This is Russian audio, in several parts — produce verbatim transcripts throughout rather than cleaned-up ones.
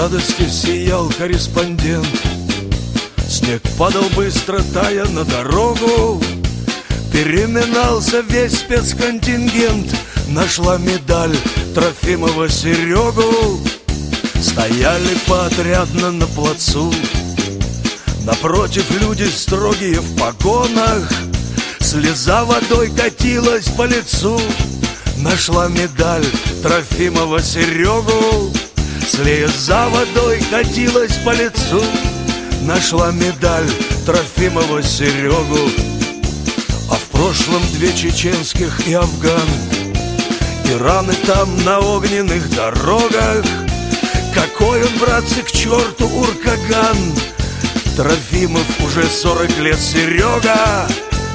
радости сиял корреспондент. Снег падал быстро, тая на дорогу. Переминался весь спецконтингент. Нашла медаль Трофимова Серегу. Стояли поотрядно на плацу. Напротив люди строгие в погонах. Слеза водой катилась по лицу. Нашла медаль Трофимова Серегу. Слеза водой катилась по лицу. Нашла медаль Трофимова Серегу. А в прошлом две чеченских и Афган. И раны там на огненных дорогах. Какой он, братцы, к черту уркаган. Трофимов уже сорок лет Серега.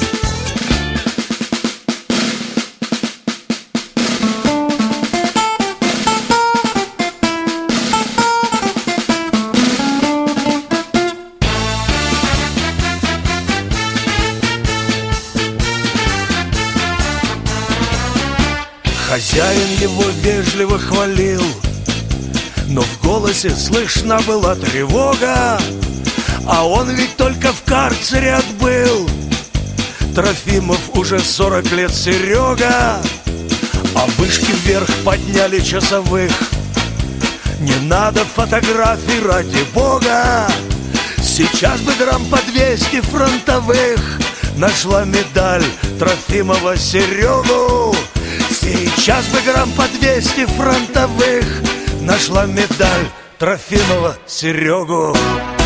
Хозяин его вежливо хвалил, но в голосе слышна была тревога. А он ведь только в карцере отбыл. Трофимов уже сорок лет Серега. А вышки вверх подняли часовых. Не надо фотографий, ради бога. Сейчас бы грамм по двести фронтовых. Нашла медаль Трофимова Серегу. Сейчас бы грамм по двести фронтовых. Нашла медаль Трофимова Серегу.